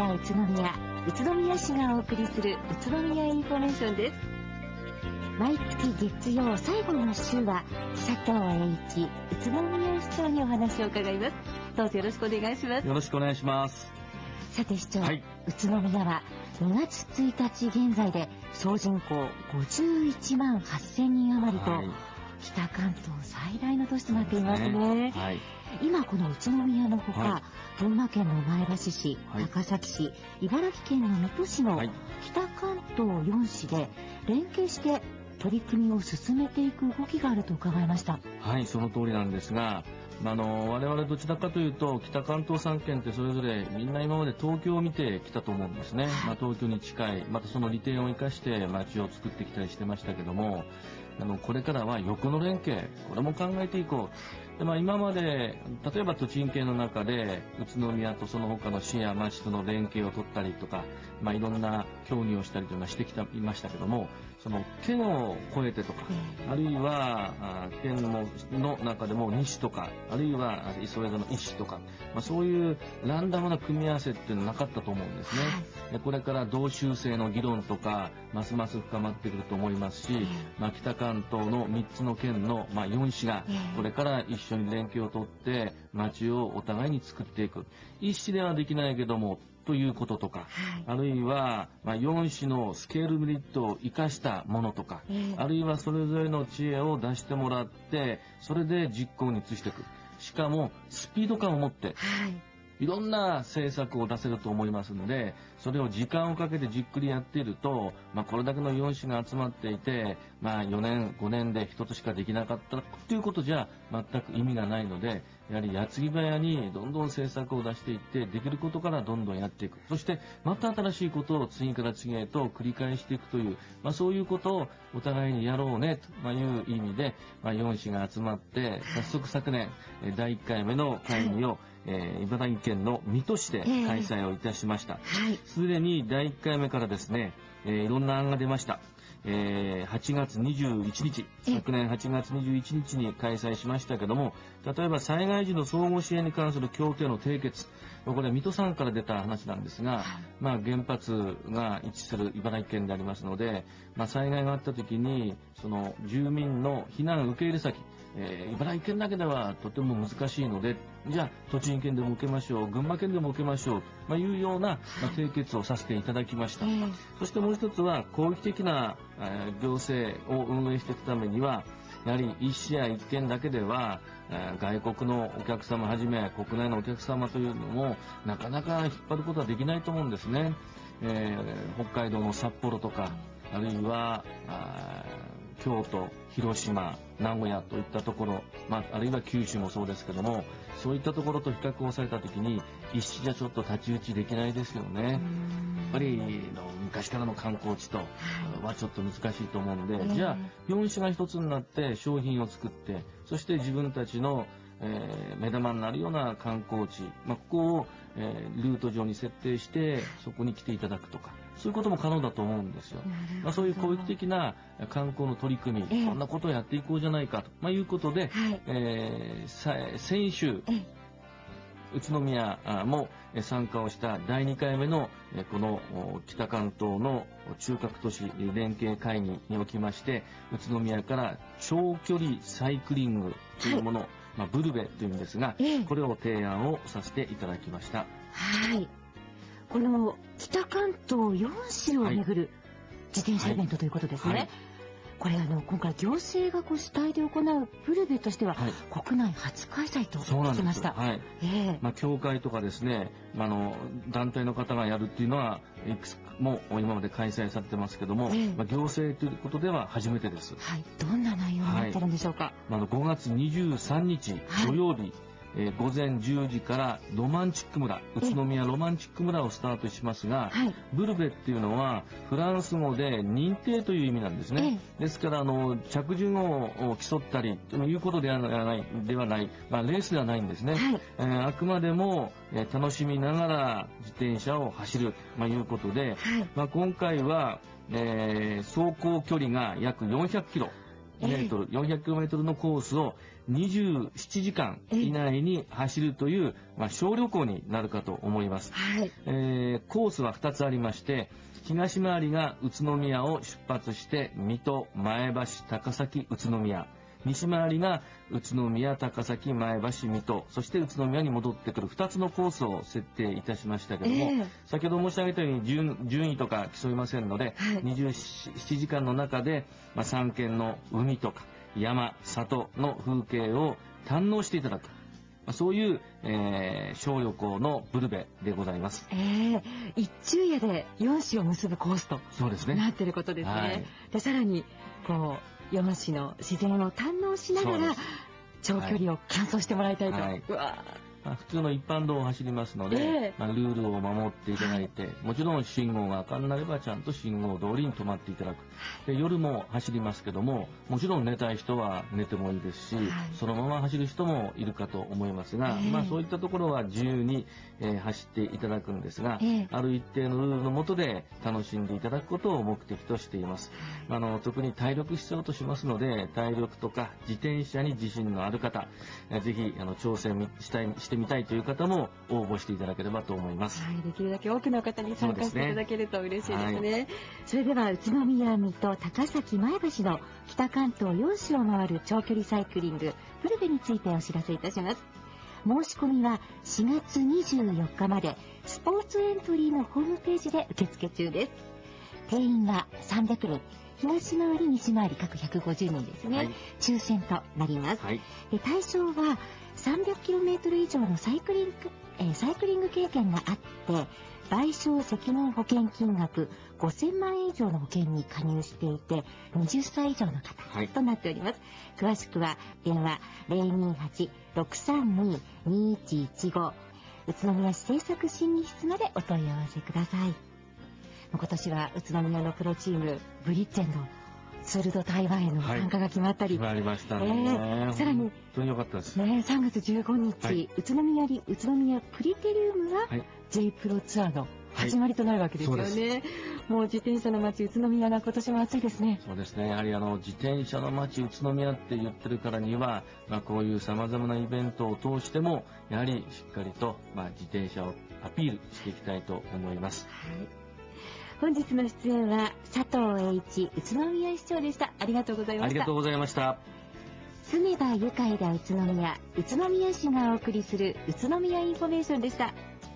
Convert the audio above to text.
は宇都宮、宇都宮市がお送りする宇都宮インフォメーションです。毎月月曜最後の週は佐藤栄一宇都宮市長にお話を伺います。どうぞよろしくお願いします。 よろしくお願いします。 さて市長、 はい、 宇都宮は2月1日現在で総人口51万8000人余りと、北関東最大の都市となっていますね。 はい、 今この宇都宮のほか、群馬県の前橋市、高崎市、茨城県の水戸市の北関東4市で連携して取り組みを進めていく動きがあると伺いました。 はい、その通りなんですが、我々どちらかというと北関東3県ってそれぞれみんな今まで東京を見てきたと思うんですね。東京に近い、またその利点を生かして街を作ってきたりしてましたけども、これからは横の連携、これも考えていこう。で今まで例えば栃木県の中で宇都宮とその他の市や町との連携を取ったりとか、いろんな協議をしたりというのはしてきていましたけども、その県を越えてとか、あるいは県の中でも2市とか、あるいはそれぞれの1市とか、そういうランダムな組み合わせっていうのはなかったと思うんですね。でこれから同州制の議論とかますます深まってくると思いますし、北関東の3つの県の4市がこれから一緒に連携を取って町をお互いに作っていく。1市ではできないけどもということとか、あるいは4市のスケールメリットを生かしたものとか、あるいはそれぞれの知恵を出してもらってそれで実行に移していく。しかもスピード感を持って、いろんな政策を出せると思いますので、それを時間をかけてじっくりやっていると、これだけの4市が集まっていて、4年5年で1つしかできなかったということじゃ全く意味がないので、やはり矢継ぎ早にどんどん政策を出していってできることからどんどんやっていく。そしてまた新しいことを次から次へと繰り返していくという、そういうことをお互いにやろうねという意味で、4市が集まって早速昨年第1回目の会議を茨城県の水戸市で開催をいたしました。すでに第1回目からですね、いろんな案が出ました。8月21日、昨年8月21日に開催しましたけども、例えば災害時の相互支援に関する協定の締結、これは水戸さんから出た話なんですが、原発が位置する茨城県でありますので、災害があった時にその住民の避難受け入れ先、茨城県だけではとても難しいので、じゃあ栃木県でも受けましょう、群馬県でも受けましょうというような締結をさせていただきました。そしてもう一つは広域的な行政を運営していくためには、やはり1市や1県だけでは外国のお客様はじめ国内のお客様というのもなかなか引っ張ることはできないと思うんですね。北海道の札幌とか、あるいは京都、広島、名古屋といったところ、あるいは九州もそうですけども、そういったところと比較をされたときに一市じゃちょっと太刀打ちできないですよね。やっぱり昔からの観光地とはちょっと難しいと思うので、じゃあ4市が一つになって商品を作って、そして自分たちの目玉になるような観光地、ここをルート上に設定してそこに来ていただくとか、そういうことも可能だと思うんですよ。そういう広域的な観光の取り組み、こんなことをやっていこうじゃないかということで、先週宇都宮も参加をした第2回目のこの北関東の中核都市連携会議におきまして、宇都宮から長距離サイクリングというもの、ブルベというんですが、これを提案をさせていただきました。 この北関東4市を巡る自転車イベントということですね。これ今回行政が主体で行うブルベとしては、国内初開催と聞きました。 協会とかですね、団体の方がやるっていうのはいくつも今まで開催されてますけども、行政ということでは初めてです。 どんな内容になってるんでしょうか。 5月23日土曜日、午前10時からロマンチック村、宇都宮ロマンチック村をスタートしますが、ブルベっていうのはフランス語で認定という意味なんですね。ですから着順を競ったりということではない、レースではないんですね。あくまでも楽しみながら自転車を走るということで、今回は走行距離が約400キロ。 400km のコースを27時間以内に走るという、小旅行になるかと思います。 はい。 コースは2つありまして、東回りが宇都宮を出発して水戸、前橋、高崎、宇都宮。西回りが宇都宮、高崎、前橋、水戸、そして宇都宮に戻ってくる2つのコースを設定いたしましたけども、先ほど申し上げたように順位とか競いませんので、27時間の中で、3県の海とか山、里の風景を堪能していただく。そういう、小旅行のブルベでございます。 一昼夜で4市を結ぶコースとそうですね。 なっていることですね。 はい、 でさらにこう4市の自然を堪能しながら長距離を完走してもらいたいと。 はい、 うわ普通の一般道を走りますので、ルールを守っていただいて、もちろん信号が赤になればちゃんと信号通りに止まっていただく。で夜も走りますけども、もちろん寝たい人は寝てもいいですし、そのまま走る人もいるかと思いますが、そういったところは自由に、走っていただくんですが、ある一定のルールの下で楽しんでいただくことを目的としています。特に体力必要としますので、体力とか自転車に自信のある方、ぜひ挑戦してみたいという方も応募していただければと思います。 はい、できるだけ多くの方に参加していただけると嬉しいですね。それでは宇都宮、水戸、高崎、前橋の北関東4市を回る長距離サイクリングブルベについてお知らせいたします。申し込みは4月24日までスポーツエントリーのホームページで受付中です。定員は300人、東回り西回り各150人ですね、抽選となります。で対象は 300km 以上のサイクリング経験があって賠償責任保険金額5000万円以上の保険に加入していて20歳以上の方となっております。詳しくは電話 028-632-2115 宇都宮市政策審議室までお問い合わせください。今年は宇都宮のプロチームブリッツェンのツール・ド・台湾への参加が決まったり、 決まりましたね。 さらに本当に良かったですね。3月15日、宇都宮プリテリウムが J プロツアーの始まりとなるわけですよね。もう自転車の街宇都宮が今年も暑いですね。 そうですね。やはり自転車の街宇都宮って言ってるからには、こういうさまざまなイベントを通してもやはりしっかりと、自転車をアピールしていきたいと思います。 本日の出演は佐藤栄一宇都宮市長でした。ありがとうございました。 ありがとうございました。 住めば愉快だ宇都宮市がお送りする宇都宮インフォメーションでした。